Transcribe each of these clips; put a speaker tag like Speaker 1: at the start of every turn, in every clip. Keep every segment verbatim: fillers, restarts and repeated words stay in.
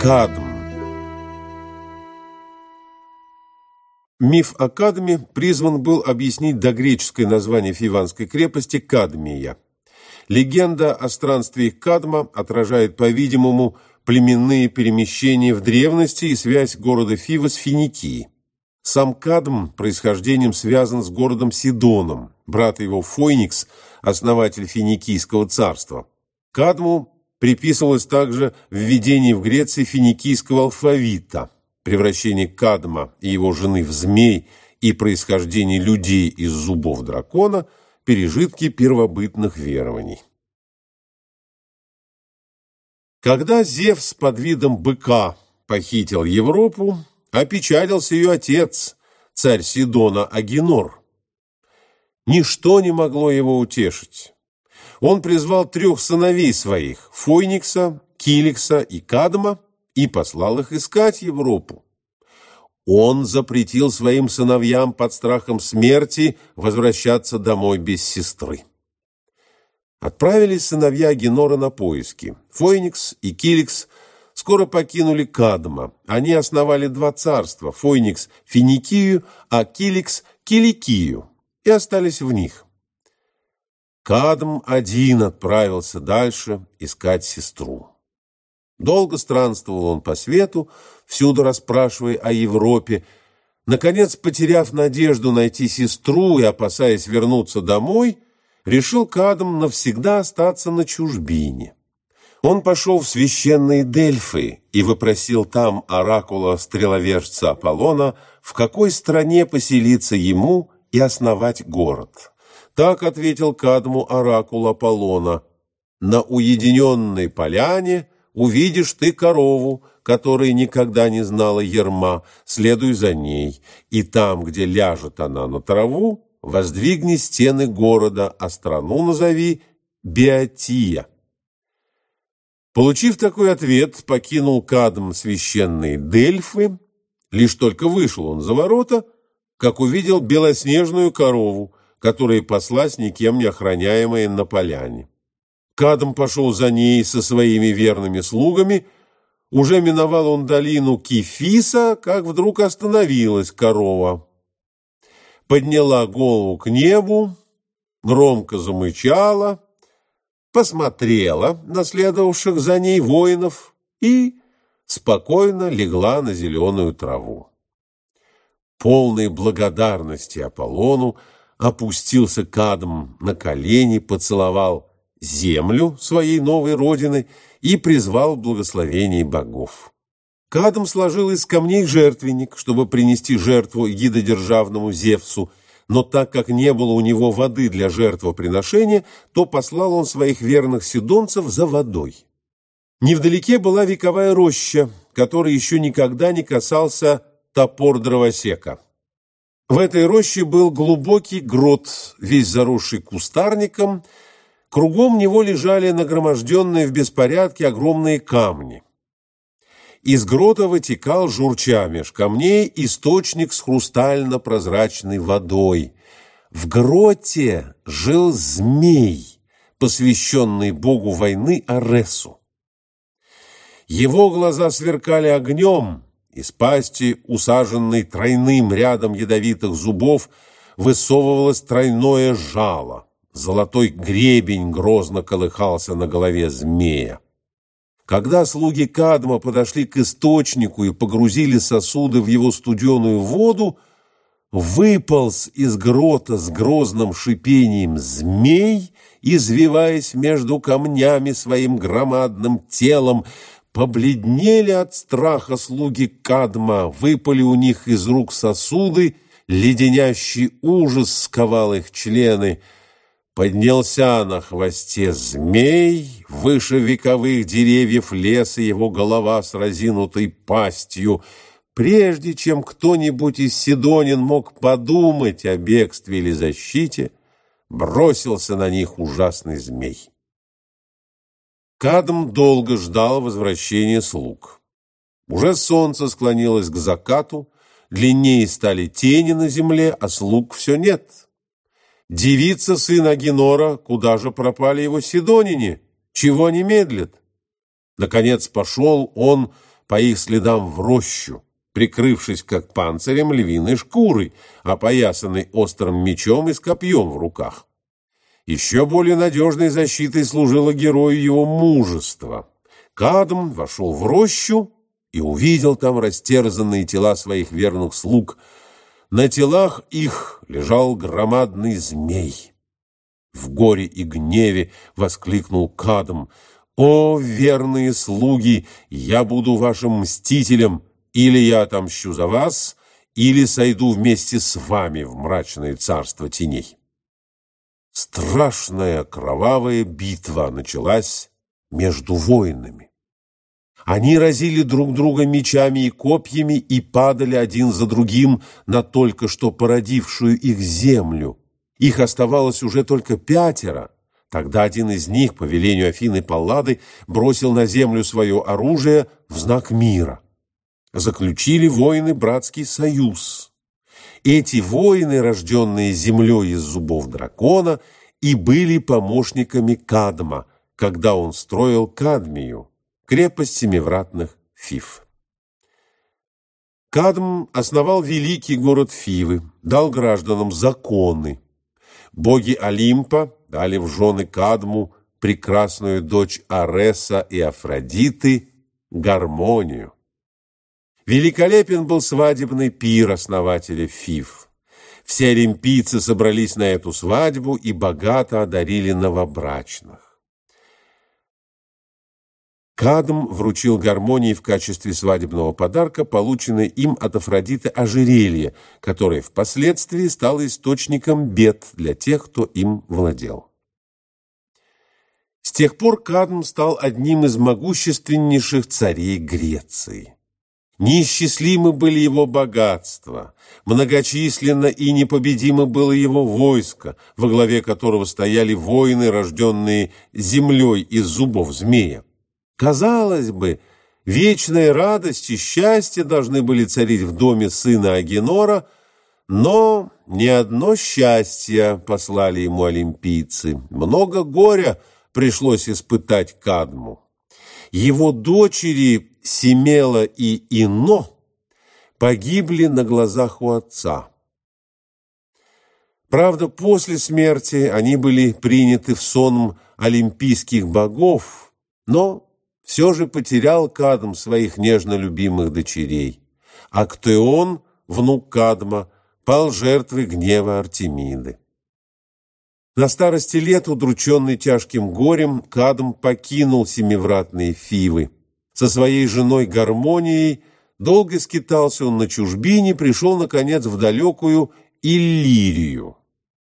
Speaker 1: Кадм. Миф о Кадме призван был объяснить догреческое название фиванской крепости Кадмия. Легенда о странствиях Кадма отражает, по-видимому, племенные перемещения в древности и связь города Фива с Финикией. Сам Кадм происхождением связан с городом Сидоном, брат его Фойникс, основатель Финикийского царства. Кадму приписывалось также введение в Греции финикийского алфавита, превращение Кадма и его жены в змей и происхождение людей из зубов дракона – пережитки первобытных верований. Когда Зевс под видом быка похитил Европу, опечалился ее отец, царь Сидона Агенор. Ничто не могло его утешить. Он призвал трех сыновей своих – Фойникса, Киликса и Кадма – и послал их искать Европу. Он запретил своим сыновьям под страхом смерти возвращаться домой без сестры. Отправились сыновья Агенора на поиски. Фойникс и Киликс скоро покинули Кадма. Они основали два царства – Фойникс – Финикию, а Киликс – Киликию, и остались в них. Кадм один отправился дальше искать сестру. Долго странствовал он по свету, всюду расспрашивая о Европе. Наконец, потеряв надежду найти сестру и опасаясь вернуться домой, решил Кадм навсегда остаться на чужбине. Он пошел в священные Дельфы и вопросил там оракула-стреловержца Аполлона, в какой стране поселиться ему и основать город. Так ответил Кадму оракул Аполлона: «На уединенной поляне увидишь ты корову, которая никогда не знала ярма, следуй за ней, и там, где ляжет она на траву, воздвигни стены города, а страну назови Биотия». Получив такой ответ, покинул Кадм священные Дельфы. Лишь только вышел он за ворота, как увидел белоснежную корову, которая паслась никем не охраняемая на поляне. Кадм пошел за ней со своими верными слугами. Уже миновал он долину Кифиса, как вдруг остановилась корова. Подняла голову к небу, громко замычала, посмотрела на следовавших за ней воинов и спокойно легла на зеленую траву. Полной благодарности Аполлону опустился Кадм на колени, поцеловал землю своей новой родины и призвал благословение богов. Кадм сложил из камней жертвенник, чтобы принести жертву единодержавному Зевсу, но так как не было у него воды для жертвоприношения, то послал он своих верных сидонцев за водой. Невдалеке была вековая роща, которой еще никогда не касался топор дровосека. В этой роще был глубокий грот, весь заросший кустарником. Кругом него лежали нагроможденные в беспорядке огромные камни. Из грота вытекал, журча меж камней, источник с хрустально-прозрачной водой. В гроте жил змей, посвященный богу войны Аресу. Его глаза сверкали огнем, из пасти, усаженной тройным рядом ядовитых зубов, высовывалось тройное жало. Золотой гребень грозно колыхался на голове змея. Когда слуги Кадма подошли к источнику и погрузили сосуды в его студеную воду, выполз из грота с грозным шипением змей, извиваясь между камнями своим громадным телом. Побледнели от страха слуги Кадма, выпали у них из рук сосуды, леденящий ужас сковал их члены. Поднялся на хвосте змей, выше вековых деревьев леса его голова с разинутой пастью. Прежде чем кто-нибудь из сидонин мог подумать о бегстве или защите, бросился на них ужасный змей. Кадм долго ждал возвращения слуг. Уже солнце склонилось к закату, длиннее стали тени на земле, а слуг все нет. Девица, сын Агенора, куда же пропали его сидонине? Чего они медлят? Наконец пошел он по их следам в рощу, прикрывшись как панцирем львиной шкурой, опоясанной острым мечом и с копьем в руках. Еще более надежной защитой служило герою его мужество. Кадм вошел в рощу и увидел там растерзанные тела своих верных слуг. На телах их лежал громадный змей. В горе и гневе воскликнул Кадм: «О, верные слуги, я буду вашим мстителем, или я отомщу за вас, или сойду вместе с вами в мрачное царство теней». Страшная кровавая битва началась между воинами. Они разили друг друга мечами и копьями и падали один за другим на только что породившую их землю. Их оставалось уже только пятеро. Тогда один из них, по велению Афины Паллады, бросил на землю свое оружие в знак мира. Заключили воины братский союз. Эти воины, рожденные землей из зубов дракона, и были помощниками Кадма, когда он строил Кадмию, крепость семивратных Фив. Кадм основал великий город Фивы, дал гражданам законы. Боги Олимпа дали в жены Кадму прекрасную дочь Ареса и Афродиты Гармонию. Великолепен был свадебный пир основателя Фив. Все олимпийцы собрались на эту свадьбу и богато одарили новобрачных. Кадм вручил Гармонии в качестве свадебного подарка полученное им от Афродиты ожерелье, которое впоследствии стало источником бед для тех, кто им владел. С тех пор Кадм стал одним из могущественнейших царей Греции. Неисчислимы были его богатства, многочисленно и непобедимо было его войско, во главе которого стояли воины, рожденные землей из зубов змея. Казалось бы, вечная радость и счастье должны были царить в доме сына Агенора, но не одно счастье послали ему олимпийцы, много горя пришлось испытать Кадму. Его дочери Семела и Ино погибли на глазах у отца. Правда, после смерти они были приняты в сон олимпийских богов, но все же потерял Кадм своих нежно любимых дочерей. Актеон, внук Кадма, пал жертвой гнева Артемиды. На старости лет, удрученный тяжким горем, Кадм покинул семивратные Фивы. Со своей женой Гармонией долго скитался он на чужбине, пришел, наконец, в далекую Иллирию,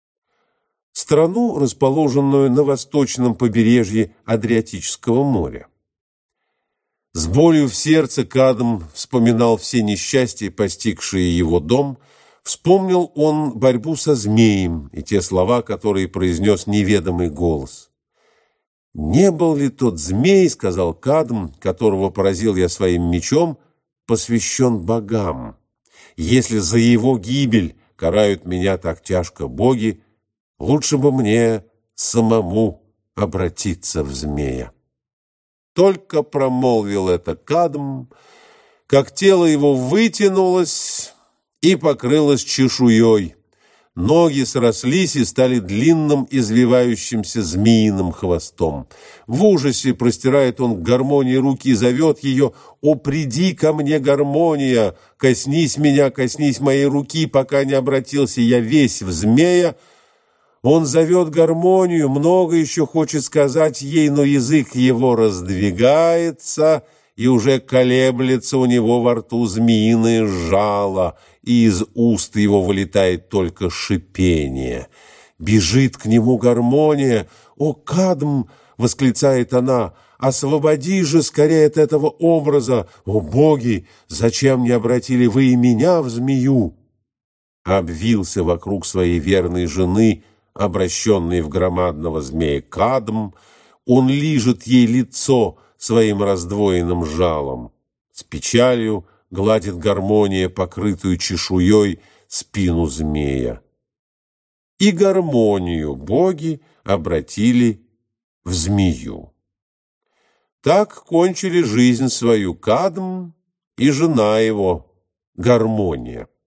Speaker 1: страну, расположенную на восточном побережье Адриатического моря. С болью в сердце Кадм вспоминал все несчастья, постигшие его дом. Вспомнил он борьбу со змеем и те слова, которые произнес неведомый голос. «Не был ли тот змей, — сказал Кадм, — которого поразил я своим мечом, посвящен богам? Если за его гибель карают меня так тяжко боги, лучше бы мне самому обратиться в змея». Только промолвил это Кадм, как тело его вытянулось и покрылось чешуей. Ноги срослись и стали длинным извивающимся змеиным хвостом. В ужасе простирает он к Гармонии руки и зовет ее: «О, приди ко мне, Гармония! Коснись меня, коснись моей руки, пока не обратился я весь в змея». Он зовет Гармонию, много еще хочет сказать ей, но язык его раздвигается, и уже колеблется у него во рту змеиное жало, и из уст его вылетает только шипение. Бежит к нему Гармония. «О, Кадм!» — восклицает она. «Освободи же скорее от этого образа! О, боги! Зачем не обратили вы и меня в змею?» Обвился вокруг своей верной жены, обращенный в громадного змея Кадм. Он лижет ей лицо своим раздвоенным жалом. С печалью гладит Гармония, покрытую чешуей, спину змея. И Гармонию боги обратили в змею. Так кончили жизнь свою Кадм и жена его Гармония.